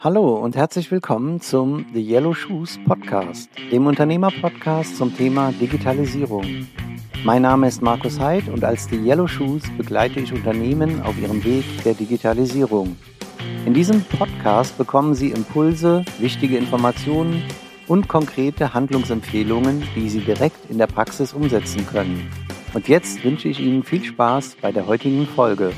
Hallo und herzlich willkommen zum The Yellow Shoes Podcast, dem Unternehmer-Podcast zum Thema Digitalisierung. Mein Name ist Markus Heid und als The Yellow Shoes begleite ich Unternehmen auf ihrem Weg der Digitalisierung. In diesem Podcast bekommen Sie Impulse, wichtige Informationen und konkrete Handlungsempfehlungen, die Sie direkt in der Praxis umsetzen können. Und jetzt wünsche ich Ihnen viel Spaß bei der heutigen Folge.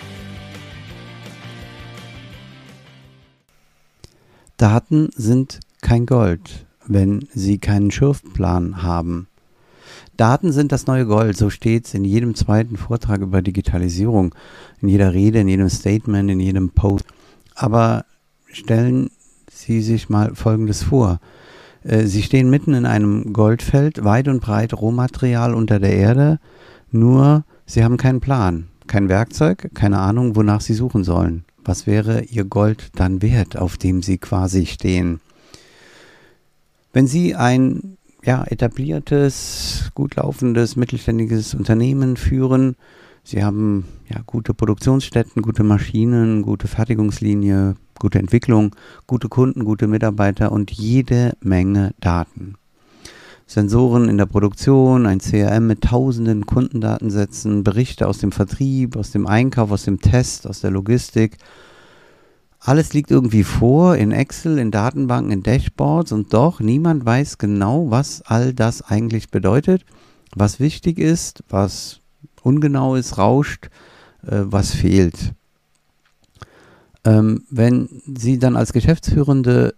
Daten sind kein Gold, wenn sie keinen Schürfplan haben. Daten sind das neue Gold, so steht es in jedem zweiten Vortrag über Digitalisierung, in jeder Rede, in jedem Statement, in jedem Post. Aber stellen Sie sich mal Folgendes vor. Sie stehen mitten in einem Goldfeld, weit und breit Rohmaterial unter der Erde, nur Sie haben keinen Plan, kein Werkzeug, keine Ahnung, wonach Sie suchen sollen. Was wäre Ihr Gold dann wert, auf dem Sie quasi stehen? Wenn Sie ein etabliertes, gut laufendes, mittelständiges Unternehmen führen, Sie haben gute Produktionsstätten, gute Maschinen, gute Fertigungslinie, gute Entwicklung, gute Kunden, gute Mitarbeiter und jede Menge Daten. Sensoren in der Produktion, ein CRM mit tausenden Kundendatensätzen, Berichte aus dem Vertrieb, aus dem Einkauf, aus dem Test, aus der Logistik. Alles liegt irgendwie vor, in Excel, in Datenbanken, in Dashboards und doch niemand weiß genau, was all das eigentlich bedeutet, was wichtig ist, was ungenau ist, rauscht, was fehlt. Wenn Sie dann als Geschäftsführer,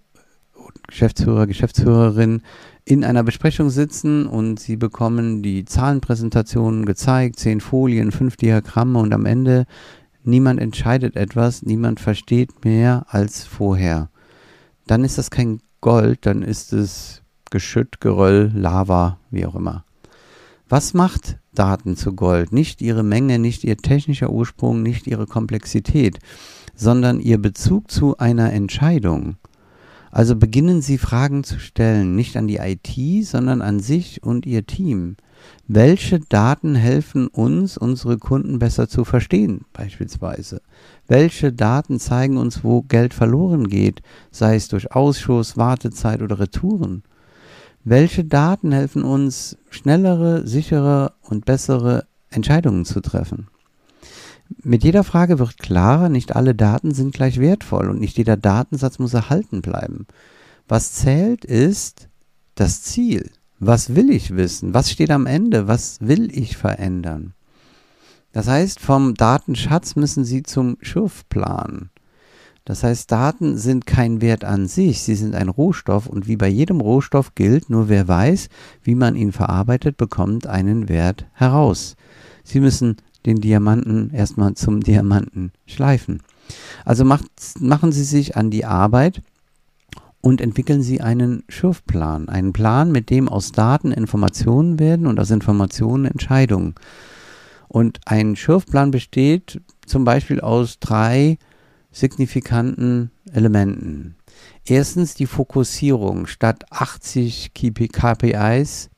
Geschäftsführerin in einer Besprechung sitzen und Sie bekommen die Zahlenpräsentationen gezeigt, 10 Folien, 5 Diagramme und am Ende niemand entscheidet etwas, niemand versteht mehr als vorher. Dann ist das kein Gold, dann ist es Geschütt, Geröll, Lava, wie auch immer. Was macht Daten zu Gold? Nicht ihre Menge, nicht ihr technischer Ursprung, nicht ihre Komplexität, sondern ihr Bezug zu einer Entscheidung. Also beginnen Sie Fragen zu stellen, nicht an die IT, sondern an sich und Ihr Team. Welche Daten helfen uns, unsere Kunden besser zu verstehen, beispielsweise? Welche Daten zeigen uns, wo Geld verloren geht, sei es durch Ausschuss, Wartezeit oder Retouren? Welche Daten helfen uns, schnellere, sichere und bessere Entscheidungen zu treffen? Mit jeder Frage wird klarer, nicht alle Daten sind gleich wertvoll und nicht jeder Datensatz muss erhalten bleiben. Was zählt, ist das Ziel. Was will ich wissen? Was steht am Ende? Was will ich verändern? Das heißt, vom Datenschatz müssen Sie zum Schürfplan. Das heißt, Daten sind kein Wert an sich, sie sind ein Rohstoff und wie bei jedem Rohstoff gilt, nur wer weiß, wie man ihn verarbeitet, bekommt einen Wert heraus. Sie müssen den Diamanten erstmal zum Diamanten schleifen. Also machen Sie sich an die Arbeit und entwickeln Sie einen Schürfplan. Einen Plan, mit dem aus Daten Informationen werden und aus Informationen Entscheidungen. Und ein Schürfplan besteht zum Beispiel aus 3 signifikanten Elementen. Erstens die Fokussierung. Statt 80 KPIs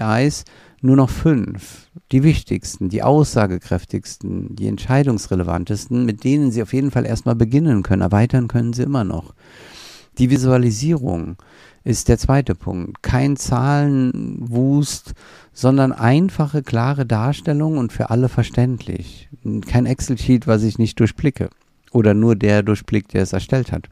nur noch 5. Die wichtigsten, die aussagekräftigsten, die entscheidungsrelevantesten, mit denen Sie auf jeden Fall erstmal beginnen können. Erweitern können Sie immer noch. Die Visualisierung ist der zweite Punkt. Kein Zahlenwust, sondern einfache, klare Darstellung und für alle verständlich. Kein Excel-Sheet, was ich nicht durchblicke. Oder nur der durchblickt, der es erstellt hat.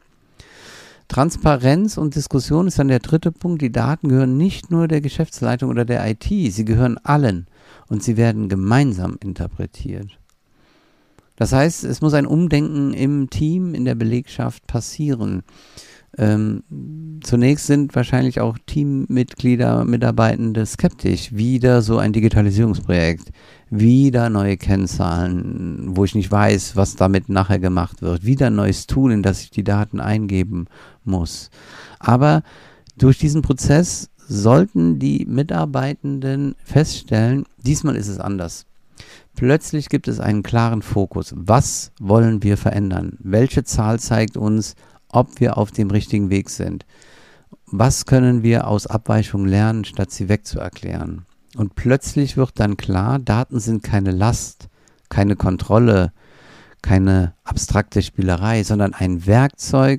Transparenz und Diskussion ist dann der dritte Punkt. Die Daten gehören nicht nur der Geschäftsleitung oder der IT, sie gehören allen und sie werden gemeinsam interpretiert. Das heißt, es muss ein Umdenken im Team, in der Belegschaft passieren. Zunächst sind wahrscheinlich auch Teammitglieder, Mitarbeitende skeptisch. Wieder so ein Digitalisierungsprojekt, wieder neue Kennzahlen, wo ich nicht weiß, was damit nachher gemacht wird, wieder ein neues Tool, in das ich die Daten eingeben muss. Aber durch diesen Prozess sollten die Mitarbeitenden feststellen, diesmal ist es anders. Plötzlich gibt es einen klaren Fokus. Was wollen wir verändern? Welche Zahl zeigt uns, ob wir auf dem richtigen Weg sind? Was können wir aus Abweichungen lernen, statt sie wegzuerklären? Und plötzlich wird dann klar, Daten sind keine Last, keine Kontrolle, keine abstrakte Spielerei, sondern ein Werkzeug,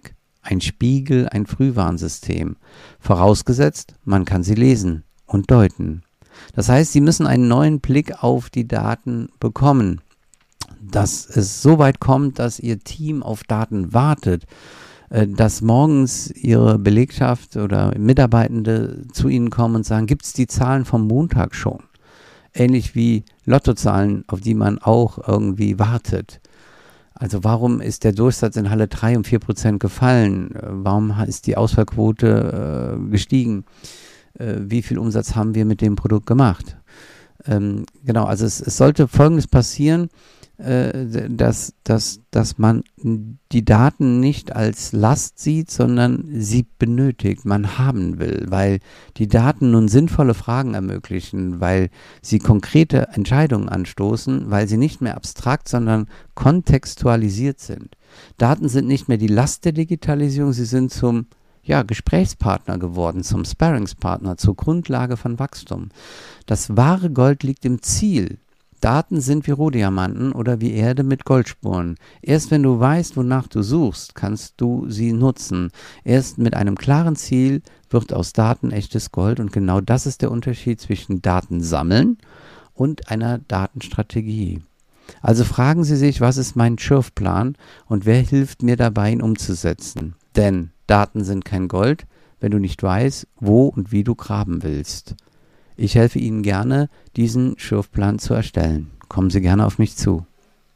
ein Spiegel, ein Frühwarnsystem. Vorausgesetzt, man kann sie lesen und deuten. Das heißt, Sie müssen einen neuen Blick auf die Daten bekommen. Dass es so weit kommt, dass Ihr Team auf Daten wartet, dass morgens Ihre Belegschaft oder Mitarbeitende zu Ihnen kommen und sagen, gibt es die Zahlen vom Montag schon? Ähnlich wie Lottozahlen, auf die man auch irgendwie wartet. Also warum ist der Durchsatz in Halle 3 um 4% gefallen? Warum ist die Ausfallquote gestiegen? Wie viel Umsatz haben wir mit dem Produkt gemacht? Genau, also es sollte Folgendes passieren, dass man die Daten nicht als Last sieht, sondern sie benötigt, man haben will, weil die Daten nun sinnvolle Fragen ermöglichen, weil sie konkrete Entscheidungen anstoßen, weil sie nicht mehr abstrakt, sondern kontextualisiert sind. Daten sind nicht mehr die Last der Digitalisierung, sie sind zum Gesprächspartner geworden, zum Sparringspartner, zur Grundlage von Wachstum. Das wahre Gold liegt im Ziel. Daten sind wie Rohdiamanten oder wie Erde mit Goldspuren. Erst wenn du weißt, wonach du suchst, kannst du sie nutzen. Erst mit einem klaren Ziel wird aus Daten echtes Gold und genau das ist der Unterschied zwischen Daten sammeln und einer Datenstrategie. Also fragen Sie sich, was ist mein Schürfplan und wer hilft mir dabei, ihn umzusetzen? Denn Daten sind kein Gold, wenn du nicht weißt, wo und wie du graben willst. Ich helfe Ihnen gerne, diesen Schürfplan zu erstellen. Kommen Sie gerne auf mich zu.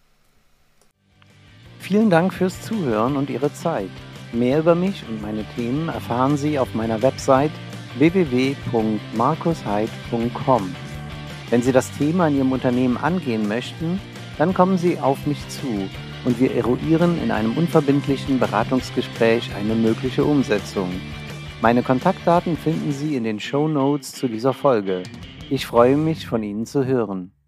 Vielen Dank fürs Zuhören und Ihre Zeit. Mehr über mich und meine Themen erfahren Sie auf meiner Website www.markusheid.com. Wenn Sie das Thema in Ihrem Unternehmen angehen möchten, dann kommen Sie auf mich zu und wir eruieren in einem unverbindlichen Beratungsgespräch eine mögliche Umsetzung. Meine Kontaktdaten finden Sie in den Shownotes zu dieser Folge. Ich freue mich, von Ihnen zu hören.